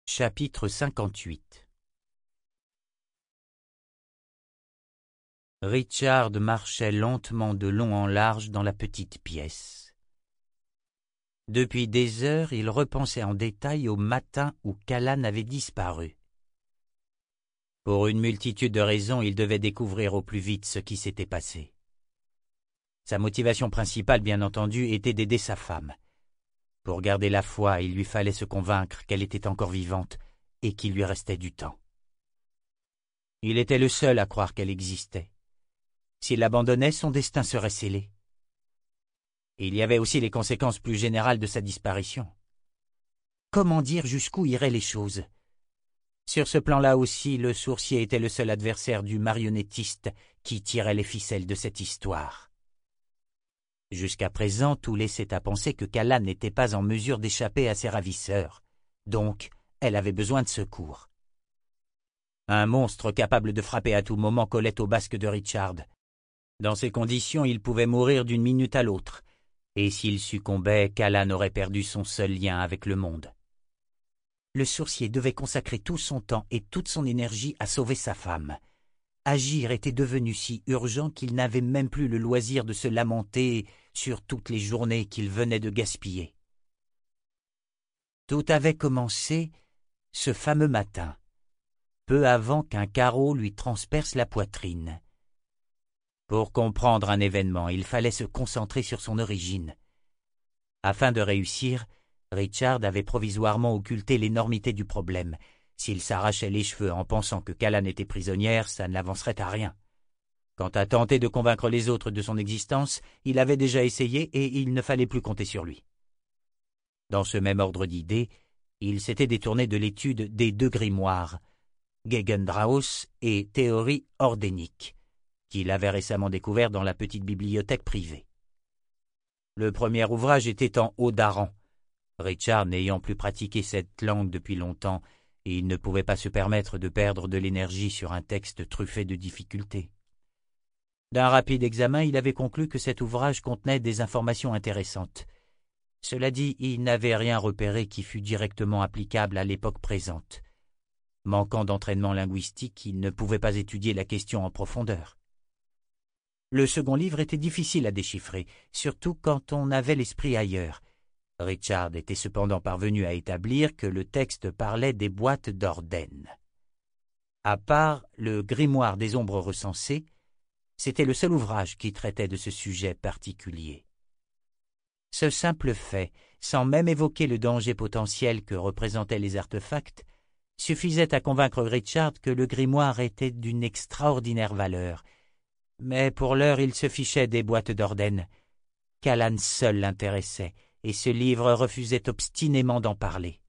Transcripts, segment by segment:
Chapitre 58. Richard marchait lentement de long en large dans la petite pièce. Depuis des heures, il repensait en détail au matin où Callan avait disparu. Pour une multitude de raisons, il devait découvrir au plus vite ce qui s'était passé. Sa motivation principale, bien entendu, était d'aider sa femme. Pour garder la foi, il lui fallait se convaincre qu'elle était encore vivante et qu'il lui restait du temps. Il était le seul à croire qu'elle existait. S'il l'abandonnait, son destin serait scellé. Il y avait aussi les conséquences plus générales de sa disparition. Comment dire jusqu'où iraient les choses? Sur ce plan-là aussi, le sourcier était le seul adversaire du marionnettiste qui tirait les ficelles de cette histoire. Jusqu'à présent, tout laissait à penser que Callan n'était pas en mesure d'échapper à ses ravisseurs. Donc, elle avait besoin de secours. Un monstre capable de frapper à tout moment collait au basque de Richard. Dans ces conditions, il pouvait mourir d'une minute à l'autre, et s'il succombait, Callan aurait perdu son seul lien avec le monde. Le sourcier devait consacrer tout son temps et toute son énergie à sauver sa femme. Agir était devenu si urgent qu'il n'avait même plus le loisir de se lamenter sur toutes les journées qu'il venait de gaspiller. Tout avait commencé ce fameux matin, peu avant qu'un carreau lui transperce la poitrine. Pour comprendre un événement, il fallait se concentrer sur son origine. Afin de réussir, Richard avait provisoirement occulté l'énormité du problème. S'il s'arrachait les cheveux en pensant que Callan était prisonnière, ça n'avancerait à rien. Quant à tenter de convaincre les autres de son existence, il avait déjà essayé et il ne fallait plus compter sur lui. Dans ce même ordre d'idées, il s'était détourné de l'étude des deux grimoires, Gegendraus et Théorie ordénique, qu'il avait récemment découvert dans la petite bibliothèque privée. Le premier ouvrage était en haut d'Aran. Richard n'ayant plus pratiqué cette langue depuis longtemps, il ne pouvait pas se permettre de perdre de l'énergie sur un texte truffé de difficultés. D'un rapide examen, il avait conclu que cet ouvrage contenait des informations intéressantes. Cela dit, il n'avait rien repéré qui fût directement applicable à l'époque présente. Manquant d'entraînement linguistique, il ne pouvait pas étudier la question en profondeur. Le second livre était difficile à déchiffrer, surtout quand on avait l'esprit ailleurs. Richard était cependant parvenu à établir que le texte parlait des boîtes d'Orden. À part le grimoire des ombres recensées, c'était le seul ouvrage qui traitait de ce sujet particulier. Ce simple fait, sans même évoquer le danger potentiel que représentaient les artefacts, suffisait à convaincre Richard que le grimoire était d'une extraordinaire valeur. Mais pour l'heure, il se fichait des boîtes d'Orden. Callan seul l'intéressait, et ce livre refusait obstinément d'en parler.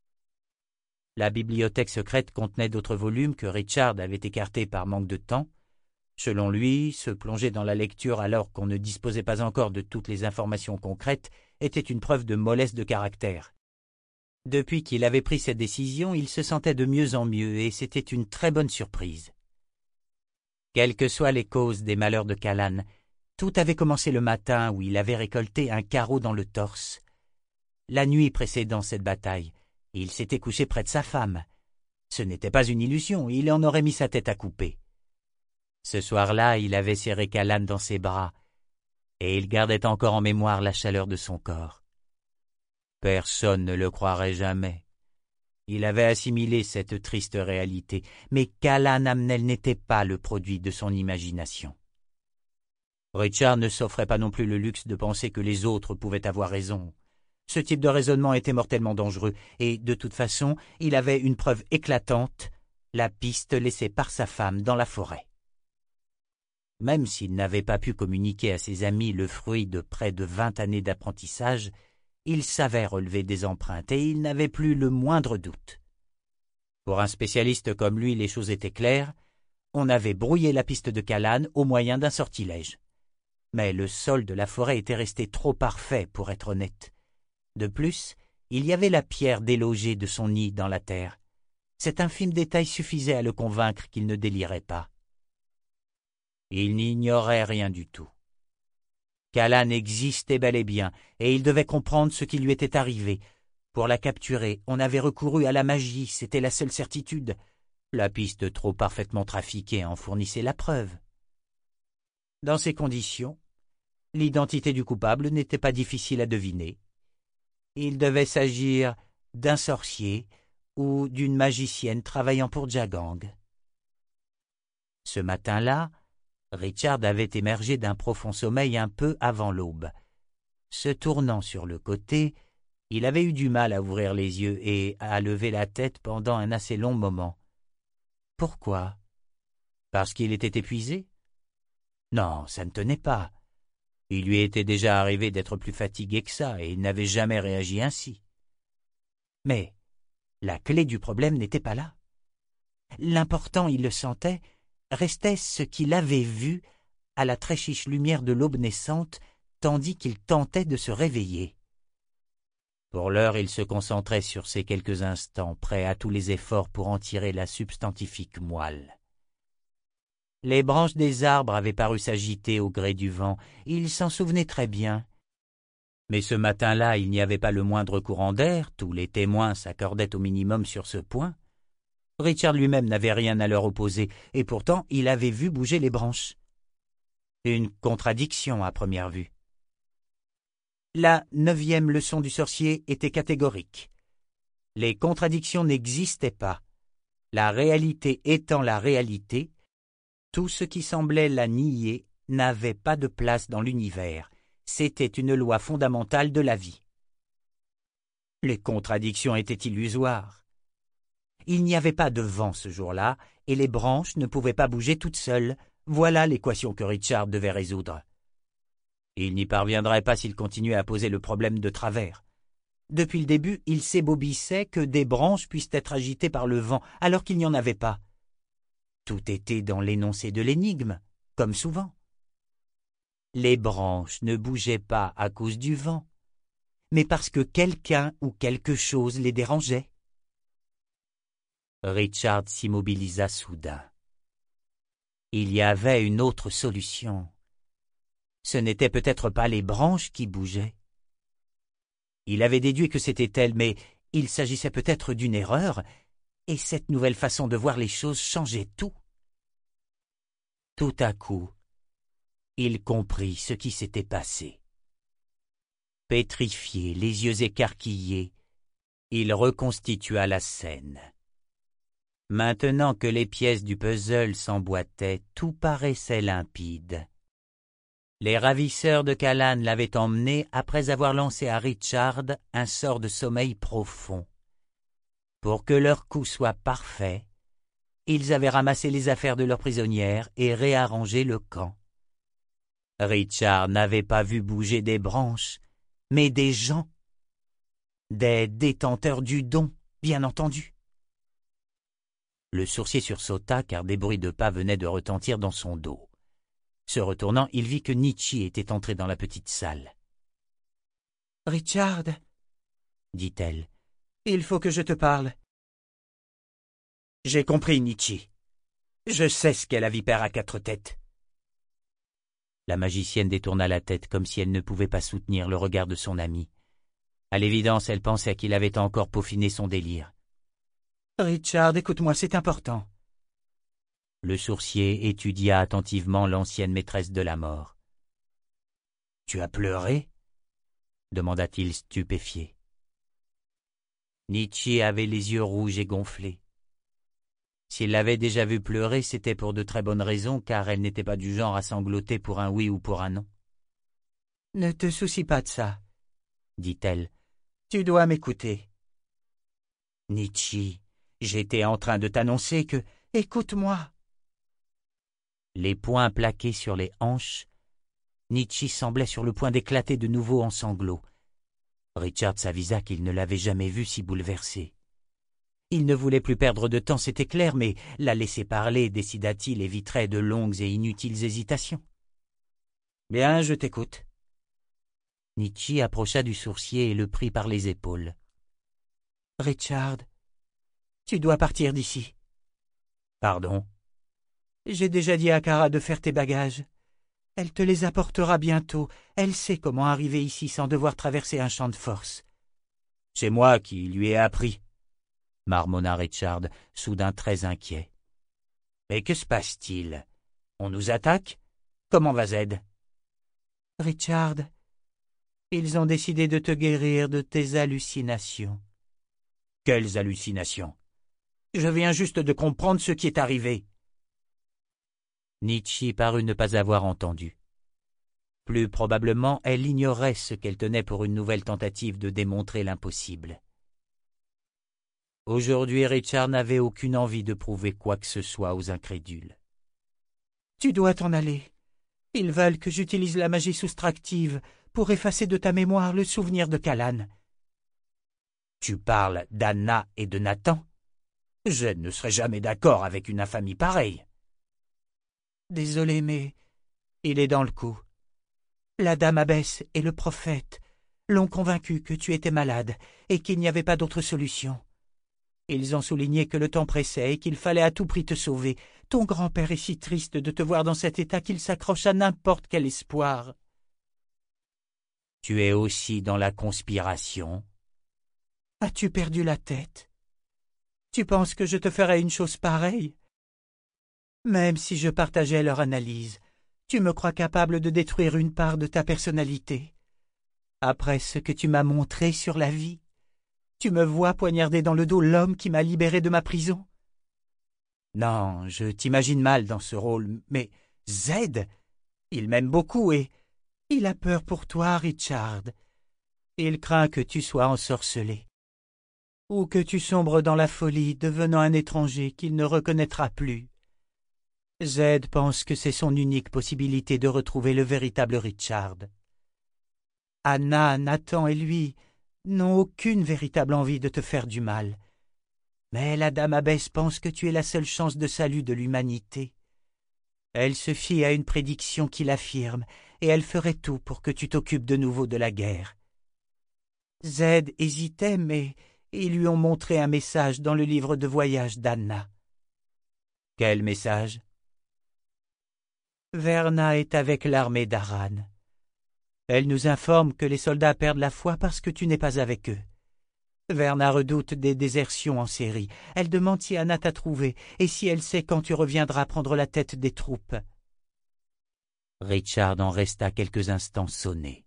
La bibliothèque secrète contenait d'autres volumes que Richard avait écartés par manque de temps. Selon lui, se plonger dans la lecture alors qu'on ne disposait pas encore de toutes les informations concrètes était une preuve de mollesse de caractère. Depuis qu'il avait pris cette décision, il se sentait de mieux en mieux et c'était une très bonne surprise. Quelles que soient les causes des malheurs de Callan, tout avait commencé le matin où il avait récolté un carreau dans le torse. La nuit précédant cette bataille, il s'était couché près de sa femme. Ce n'était pas une illusion, il en aurait mis sa tête à couper. Ce soir-là, il avait serré Callan dans ses bras, et il gardait encore en mémoire la chaleur de son corps. Personne ne le croirait jamais. Il avait assimilé cette triste réalité, mais Callan Amnel n'était pas le produit de son imagination. Richard ne s'offrait pas non plus le luxe de penser que les autres pouvaient avoir raison. Ce type de raisonnement était mortellement dangereux, et de toute façon, il avait une preuve éclatante, la piste laissée par sa femme dans la forêt. Même s'il n'avait pas pu communiquer à ses amis le fruit de près de 20 années d'apprentissage, il savait relever des empreintes et il n'avait plus le moindre doute. Pour un spécialiste comme lui, les choses étaient claires. On avait brouillé la piste de Callan au moyen d'un sortilège. Mais le sol de la forêt était resté trop parfait pour être honnête. De plus, il y avait la pierre délogée de son nid dans la terre. Cet infime détail suffisait à le convaincre qu'il ne délirait pas. Il n'ignorait rien du tout. Callan existait bel et bien, et il devait comprendre ce qui lui était arrivé. Pour la capturer, on avait recouru à la magie, c'était la seule certitude. La piste trop parfaitement trafiquée en fournissait la preuve. Dans ces conditions, l'identité du coupable n'était pas difficile à deviner. Il devait s'agir d'un sorcier ou d'une magicienne travaillant pour Jagang. Ce matin-là, Richard avait émergé d'un profond sommeil un peu avant l'aube. Se tournant sur le côté, il avait eu du mal à ouvrir les yeux et à lever la tête pendant un assez long moment. Pourquoi? Parce qu'il était épuisé? Non, ça ne tenait pas. Il lui était déjà arrivé d'être plus fatigué que ça, et il n'avait jamais réagi ainsi. Mais la clé du problème n'était pas là. L'important, il le sentait, restait ce qu'il avait vu à la très chiche lumière de l'aube naissante, tandis qu'il tentait de se réveiller. Pour l'heure, il se concentrait sur ces quelques instants, prêt à tous les efforts pour en tirer la substantifique moelle. Les branches des arbres avaient paru s'agiter au gré du vent, il s'en souvenait très bien. Mais ce matin-là, il n'y avait pas le moindre courant d'air, tous les témoins s'accordaient au minimum sur ce point. Richard lui-même n'avait rien à leur opposer, et pourtant il avait vu bouger les branches. Une contradiction à première vue. La 9e leçon du sorcier était catégorique. Les contradictions n'existaient pas. La réalité étant la réalité, tout ce qui semblait la nier n'avait pas de place dans l'univers. C'était une loi fondamentale de la vie. Les contradictions étaient illusoires. Il n'y avait pas de vent ce jour-là, et les branches ne pouvaient pas bouger toutes seules. Voilà l'équation que Richard devait résoudre. Il n'y parviendrait pas s'il continuait à poser le problème de travers. Depuis le début, il s'ébobissait que des branches puissent être agitées par le vent, alors qu'il n'y en avait pas. Tout était dans l'énoncé de l'énigme, comme souvent. Les branches ne bougeaient pas à cause du vent, mais parce que quelqu'un ou quelque chose les dérangeait. Richard s'immobilisa soudain. Il y avait une autre solution. Ce n'étaient peut-être pas les branches qui bougeaient. Il avait déduit que c'était elles, mais il s'agissait peut-être d'une erreur, et cette nouvelle façon de voir les choses changeait tout. Tout à coup, il comprit ce qui s'était passé. Pétrifié, les yeux écarquillés, il reconstitua la scène. Maintenant que les pièces du puzzle s'emboîtaient, tout paraissait limpide. Les ravisseurs de Callan l'avaient emmené après avoir lancé à Richard un sort de sommeil profond. Pour que leur coup soit parfait, ils avaient ramassé les affaires de leur prisonnière et réarrangé le camp. Richard n'avait pas vu bouger des branches, mais des gens. Des détenteurs du don, bien entendu. Le sourcier sursauta car des bruits de pas venaient de retentir dans son dos. Se retournant, il vit que Nietzsche était entré dans la petite salle. « Richard, dit-elle, il faut que je te parle. »« J'ai compris, Nietzsche. Je sais ce qu'est la vipère à 4 têtes. » La magicienne détourna la tête comme si elle ne pouvait pas soutenir le regard de son ami. À l'évidence, elle pensait qu'il avait encore peaufiné son délire. « Richard, écoute-moi, c'est important. » Le sourcier étudia attentivement l'ancienne maîtresse de la mort. « Tu as pleuré ?» demanda-t-il stupéfié. Nietzsche avait les yeux rouges et gonflés. S'il l'avait déjà vue pleurer, c'était pour de très bonnes raisons, car elle n'était pas du genre à sangloter pour un oui ou pour un non. « Ne te soucie pas de ça, dit-elle. Tu dois m'écouter. »« Nietzsche, j'étais en train de t'annoncer que... Écoute-moi !» Les poings plaqués sur les hanches, Nietzsche semblait sur le point d'éclater de nouveau en sanglots. Richard s'avisa qu'il ne l'avait jamais vu si bouleversé. Il ne voulait plus perdre de temps, c'était clair, mais la laisser parler, décida-t-il, éviterait de longues et inutiles hésitations. « Bien, je t'écoute. » Nietzsche approcha du sourcier et le prit par les épaules. « Richard, tu dois partir d'ici. »« Pardon ?» J'ai déjà dit à Kara de faire tes bagages. Elle te les apportera bientôt. Elle sait comment arriver ici sans devoir traverser un champ de force. C'est moi qui lui ai appris, marmonna Richard, soudain très inquiet. Mais que se passe-t-il? On nous attaque? Comment va Z? Richard, ils ont décidé de te guérir de tes hallucinations. Quelles hallucinations? Je viens juste de comprendre ce qui est arrivé. Nietzsche parut ne pas avoir entendu. Plus probablement, elle ignorait ce qu'elle tenait pour une nouvelle tentative de démontrer l'impossible. Aujourd'hui, Richard n'avait aucune envie de prouver quoi que ce soit aux incrédules. « Tu dois t'en aller. Ils veulent que j'utilise la magie soustractive pour effacer de ta mémoire le souvenir de Callan. »« Tu parles d'Anna et de Nathan? Je ne serai jamais d'accord avec une infamie pareille. »« Désolé, mais il est dans le coup. La dame abbesse et le prophète l'ont convaincu que tu étais malade et qu'il n'y avait pas d'autre solution. Ils ont souligné que le temps pressait et qu'il fallait à tout prix te sauver. Ton grand-père est si triste de te voir dans cet état qu'il s'accroche à n'importe quel espoir. »« Tu es aussi dans la conspiration. »« As-tu perdu la tête? Tu penses que je te ferais une chose pareille? Même si je partageais leur analyse, tu me crois capable de détruire une part de ta personnalité. Après ce que tu m'as montré sur la vie, tu me vois poignarder dans le dos l'homme qui m'a libéré de ma prison? Non, je t'imagine mal dans ce rôle, mais Z, il m'aime beaucoup et il a peur pour toi, Richard. Il craint que tu sois ensorcelé, ou que tu sombres dans la folie, devenant un étranger qu'il ne reconnaîtra plus. Z pense que c'est son unique possibilité de retrouver le véritable Richard. Anna, Nathan et lui n'ont aucune véritable envie de te faire du mal. Mais la dame abbesse pense que tu es la seule chance de salut de l'humanité. Elle se fie à une prédiction qui l'affirme, et elle ferait tout pour que tu t'occupes de nouveau de la guerre. Z hésitait, mais ils lui ont montré un message dans le livre de voyage d'Anna. Quel message? Verna est avec l'armée d'Aran. Elle nous informe que les soldats perdent la foi parce que tu n'es pas avec eux. Verna redoute des désertions en série. Elle demande si Anna t'a trouvé et si elle sait quand tu reviendras prendre la tête des troupes. Richard en resta quelques instants sonné.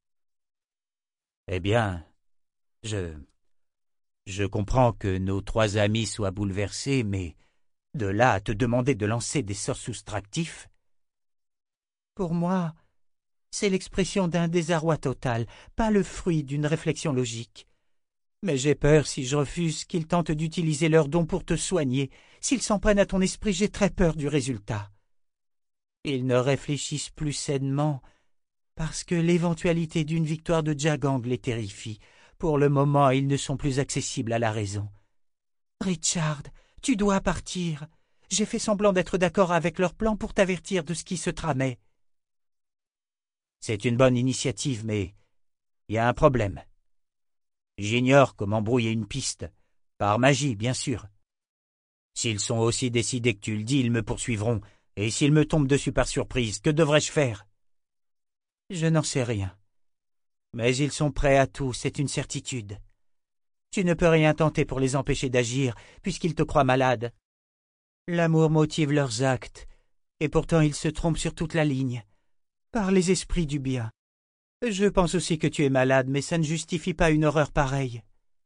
Eh bien, je comprends que nos trois amis soient bouleversés, mais de là à te demander de lancer des sorts soustractifs? Pour moi, c'est l'expression d'un désarroi total, pas le fruit d'une réflexion logique. Mais j'ai peur, si je refuse, qu'ils tentent d'utiliser leurs dons pour te soigner. S'ils s'en prennent à ton esprit, j'ai très peur du résultat. Ils ne réfléchissent plus sainement, parce que l'éventualité d'une victoire de Jagang les terrifie. Pour le moment, ils ne sont plus accessibles à la raison. Richard, tu dois partir. J'ai fait semblant d'être d'accord avec leur plan pour t'avertir de ce qui se tramait. C'est une bonne initiative, mais il y a un problème. J'ignore comment brouiller une piste. Par magie, bien sûr. S'ils sont aussi décidés que tu le dis, ils me poursuivront. Et s'ils me tombent dessus par surprise, que devrais-je faire? Je n'en sais rien. Mais ils sont prêts à tout, c'est une certitude. Tu ne peux rien tenter pour les empêcher d'agir, puisqu'ils te croient malade. L'amour motive leurs actes, et pourtant ils se trompent sur toute la ligne. Par les esprits du bien. Je pense aussi que tu es malade, mais ça ne justifie pas une horreur pareille.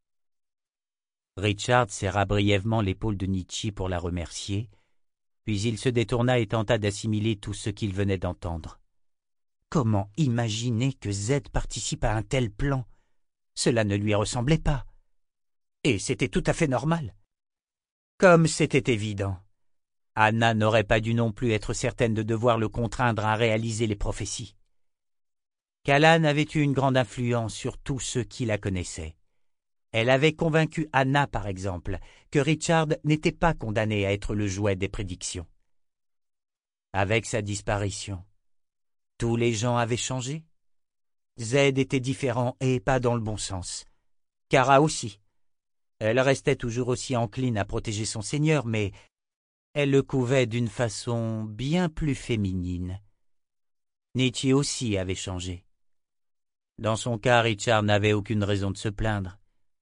Richard serra brièvement l'épaule de Nietzsche pour la remercier, puis il se détourna et tenta d'assimiler tout ce qu'il venait d'entendre. Comment imaginer que Z participe à un tel plan? Cela ne lui ressemblait pas. Et c'était tout à fait normal. Comme c'était évident. Anna n'aurait pas dû non plus être certaine de devoir le contraindre à réaliser les prophéties. Callan avait eu une grande influence sur tous ceux qui la connaissaient. Elle avait convaincu Anna, par exemple, que Richard n'était pas condamné à être le jouet des prédictions. Avec sa disparition, tous les gens avaient changé. Z était différent et pas dans le bon sens. Kara aussi. Elle restait toujours aussi encline à protéger son seigneur, mais elle le couvait d'une façon bien plus féminine. Nietzsche aussi avait changé. Dans son cas, Richard n'avait aucune raison de se plaindre.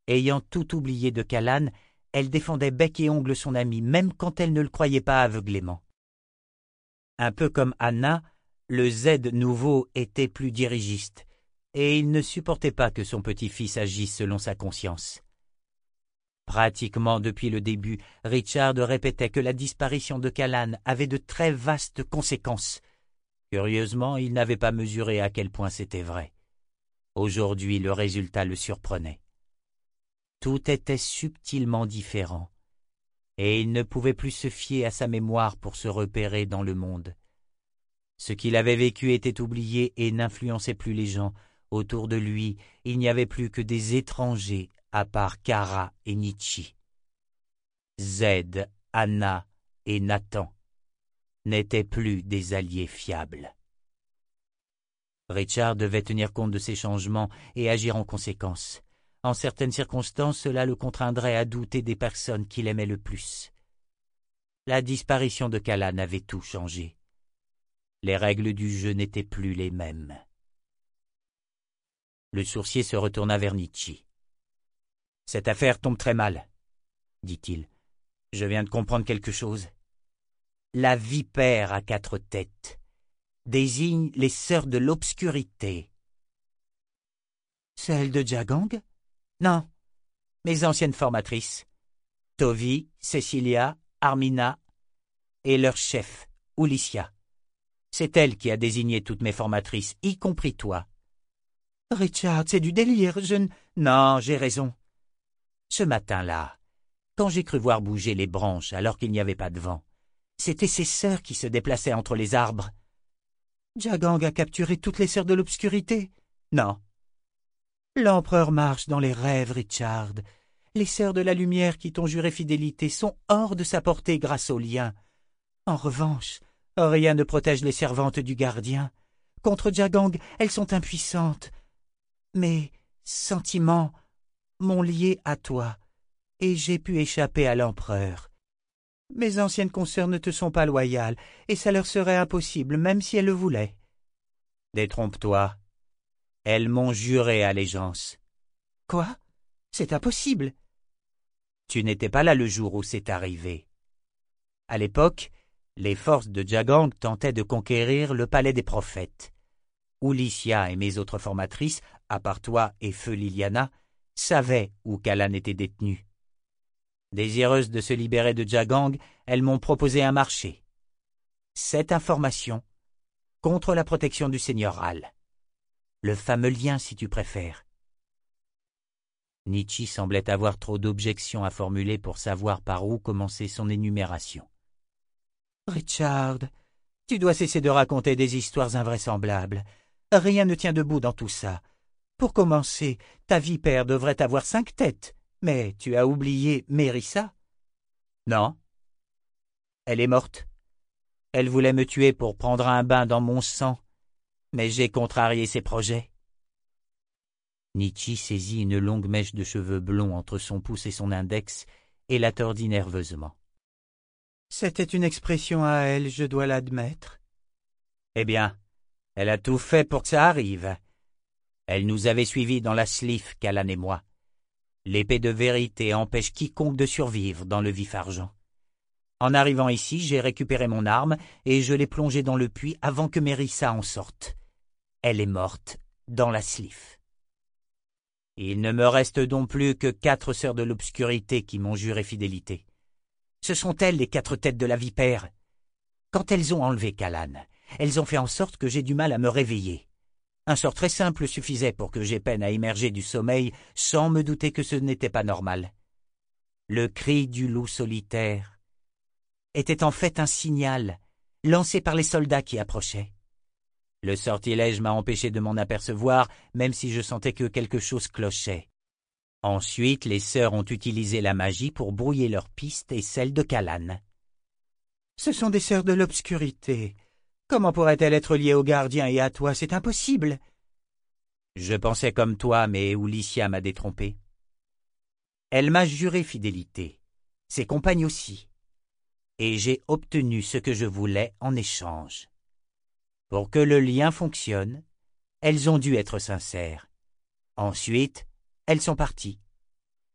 Ayant tout oublié de Callan, elle défendait bec et ongles son ami, même quand elle ne le croyait pas aveuglément. Un peu comme Anna, le Z nouveau était plus dirigiste, et il ne supportait pas que son petit-fils agisse selon sa conscience. Pratiquement depuis le début, Richard répétait que la disparition de Callan avait de très vastes conséquences. Curieusement, il n'avait pas mesuré à quel point c'était vrai. Aujourd'hui, le résultat le surprenait. Tout était subtilement différent, et il ne pouvait plus se fier à sa mémoire pour se repérer dans le monde. Ce qu'il avait vécu était oublié et n'influençait plus les gens. Autour de lui, il n'y avait plus que des étrangers, à part Kara et Nietzsche. Z, Anna et Nathan n'étaient plus des alliés fiables. Richard devait tenir compte de ces changements et agir en conséquence. En certaines circonstances, cela le contraindrait à douter des personnes qu'il aimait le plus. La disparition de Callan avait tout changé. Les règles du jeu n'étaient plus les mêmes. Le sourcier se retourna vers Nietzsche. « Cette affaire tombe très mal, dit-il. Je viens de comprendre quelque chose. La vipère à 4 têtes désigne les sœurs de l'obscurité. » Celles de Jagang? Non, mes anciennes formatrices. Tovi, Cecilia, Armina et leur chef, Ulycia. C'est elle qui a désigné toutes mes formatrices, y compris toi. Richard, c'est du délire, Non, j'ai raison. Ce matin-là, quand j'ai cru voir bouger les branches alors qu'il n'y avait pas de vent, c'étaient ces sœurs qui se déplaçaient entre les arbres. Jagang a capturé toutes les sœurs de l'obscurité? Non. L'empereur marche dans les rêves, Richard. Les sœurs de la lumière qui t'ont juré fidélité sont hors de sa portée grâce au lien. En revanche, rien ne protège les servantes du gardien. Contre Jagang, elles sont impuissantes. Mes sentiments m'ont lié à toi, et j'ai pu échapper à l'empereur. Mes anciennes consoeurs ne te sont pas loyales, et ça leur serait impossible, même si elles le voulaient. Détrompe-toi. Elles m'ont juré allégeance. Quoi? C'est impossible. Tu n'étais pas là le jour où c'est arrivé. À l'époque, les forces de Jagang tentaient de conquérir le palais des prophètes. Ulycia et mes autres formatrices, à part toi et Feu Liliana, savaient où Callan était détenu. Désireuses de se libérer de Jagang, elles m'ont proposé un marché. Cette information contre la protection du seigneur Hal. Le fameux lien, si tu préfères. Nietzsche semblait avoir trop d'objections à formuler pour savoir par où commencer son énumération. Richard, tu dois cesser de raconter des histoires invraisemblables. Rien ne tient debout dans tout ça. Pour commencer, ta vipère devrait avoir 5 têtes, mais tu as oublié Mérissa? Non. Elle est morte. Elle voulait me tuer pour prendre un bain dans mon sang, mais j'ai contrarié ses projets. Nietzsche saisit une longue mèche de cheveux blonds entre son pouce et son index et la tordit nerveusement. C'était une expression à elle, je dois l'admettre. Eh bien, elle a tout fait pour que ça arrive. Elle nous avait suivis dans la Slif, Callan et moi. L'épée de vérité empêche quiconque de survivre dans le vif argent. En arrivant ici, j'ai récupéré mon arme et je l'ai plongée dans le puits avant que Mérissa en sorte. Elle est morte dans la Slif. Il ne me reste donc plus que 4 sœurs de l'obscurité qui m'ont juré fidélité. Ce sont elles les 4 têtes de la vipère. Quand elles ont enlevé Callan, elles ont fait en sorte que j'ai du mal à me réveiller. Un sort très simple suffisait pour que j'aie peine à émerger du sommeil sans me douter que ce n'était pas normal. Le cri du loup solitaire était en fait un signal lancé par les soldats qui approchaient. Le sortilège m'a empêché de m'en apercevoir, même si je sentais que quelque chose clochait. Ensuite, les sœurs ont utilisé la magie pour brouiller leur piste et celle de Callan. Ce sont des sœurs de l'obscurité. Comment pourraient-elles être liées au gardien et à toi? C'est impossible. Je pensais comme toi, mais Ulycia m'a détrompé. Elle m'a juré fidélité, ses compagnes aussi, et j'ai obtenu ce que je voulais en échange. Pour que le lien fonctionne, elles ont dû être sincères. Ensuite, elles sont parties.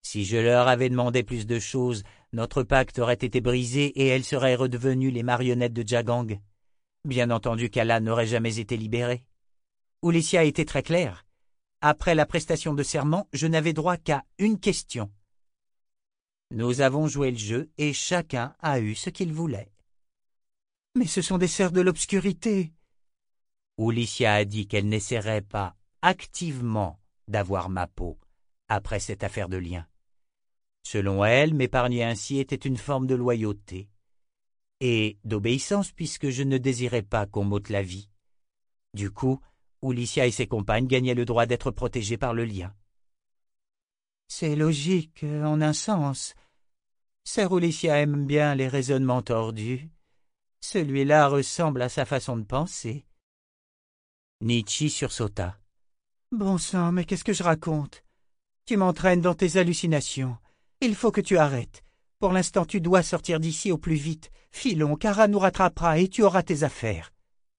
Si je leur avais demandé plus de choses, notre pacte aurait été brisé et elles seraient redevenues les marionnettes de Jagang. Bien entendu qu'Alan n'aurait jamais été libéré. Ulissia était très claire. Après la prestation de serment, je n'avais droit qu'à une question. Nous avons joué le jeu et chacun a eu ce qu'il voulait. Mais ce sont des sœurs de l'obscurité. Ulissia a dit qu'elle n'essaierait pas activement d'avoir ma peau après cette affaire de lien. Selon elle, m'épargner ainsi était une forme de loyauté et d'obéissance puisque je ne désirais pas qu'on m'ôte la vie. Du coup, Ulissia et ses compagnes gagnaient le droit d'être protégées par le lien. C'est logique, en un sens. Sœur Ulissia aime bien les raisonnements tordus. Celui-là ressemble à sa façon de penser. Nietzsche sursauta. Bon sang, mais qu'est-ce que je raconte? Tu m'entraînes dans tes hallucinations. Il faut que tu arrêtes. Pour l'instant, tu dois sortir d'ici au plus vite. Filons, Kara nous rattrapera et tu auras tes affaires.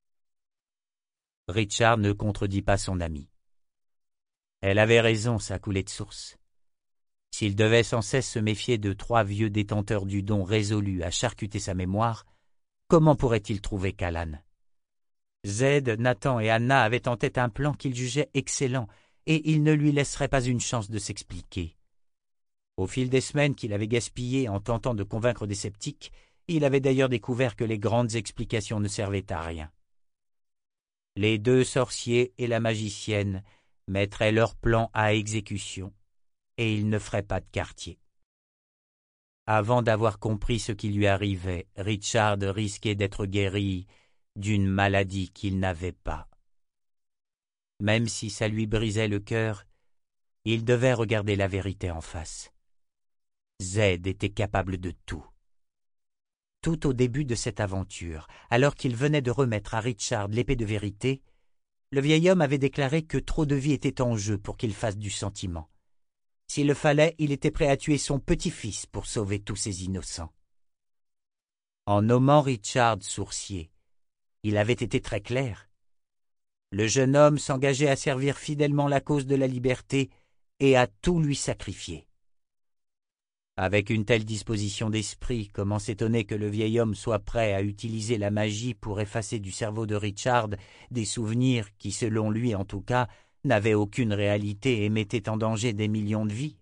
Richard ne contredit pas son ami. Elle avait raison, ça coulait de source. S'il devait sans cesse se méfier de 3 vieux détenteurs du don résolus à charcuter sa mémoire, comment pourrait-il trouver Callan? Zed, Nathan et Anna avaient en tête un plan qu'ils jugeaient excellent, et ils ne lui laisseraient pas une chance de s'expliquer. Au fil des semaines qu'il avait gaspillées en tentant de convaincre des sceptiques, il avait d'ailleurs découvert que les grandes explications ne servaient à rien. Les 2 sorciers et la magicienne mettraient leur plan à exécution, et ils ne feraient pas de quartier. Avant d'avoir compris ce qui lui arrivait, Richard risquait d'être guéri d'une maladie qu'il n'avait pas. Même si ça lui brisait le cœur, il devait regarder la vérité en face. Zed était capable de tout. Tout au début de cette aventure, alors qu'il venait de remettre à Richard l'épée de vérité, le vieil homme avait déclaré que trop de vie était en jeu pour qu'il fasse du sentiment. S'il le fallait, il était prêt à tuer son petit-fils pour sauver tous ces innocents. En nommant Richard sourcier, il avait été très clair. Le jeune homme s'engageait à servir fidèlement la cause de la liberté et à tout lui sacrifier. Avec une telle disposition d'esprit, comment s'étonner que le vieil homme soit prêt à utiliser la magie pour effacer du cerveau de Richard des souvenirs qui, selon lui en tout cas, n'avaient aucune réalité et mettaient en danger des millions de vies.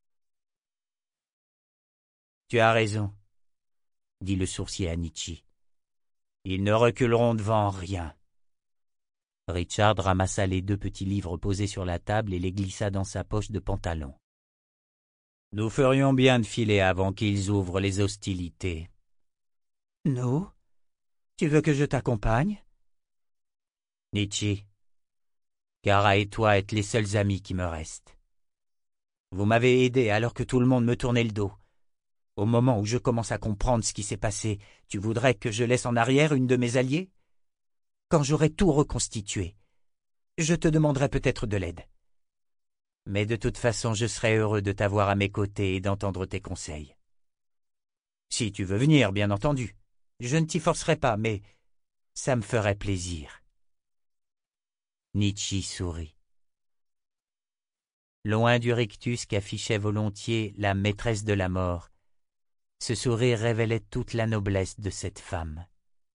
« Tu as raison, » dit le sourcier à Nietzsche. « Ils ne reculeront devant rien. » Richard ramassa les 2 petits livres posés sur la table et les glissa dans sa poche de pantalon. « Nous ferions bien de filer avant qu'ils ouvrent les hostilités. »« Nous? Tu veux que je t'accompagne ?» Nietzsche, Kara et toi êtes les seuls amis qui me restent. Vous m'avez aidé alors que tout le monde me tournait le dos. Au moment où je commence à comprendre ce qui s'est passé, tu voudrais que je laisse en arrière une de mes alliées? Quand j'aurai tout reconstitué, je te demanderai peut-être de l'aide. Mais de toute façon, je serai heureux de t'avoir à mes côtés et d'entendre tes conseils. Si tu veux venir, bien entendu. Je ne t'y forcerai pas, mais ça me ferait plaisir. Nietzsche sourit. Loin du rictus qu'affichait volontiers la maîtresse de la mort, ce sourire révélait toute la noblesse de cette femme.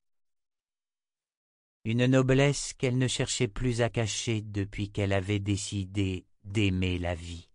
Une noblesse qu'elle ne cherchait plus à cacher depuis qu'elle avait décidé d'aimer la vie.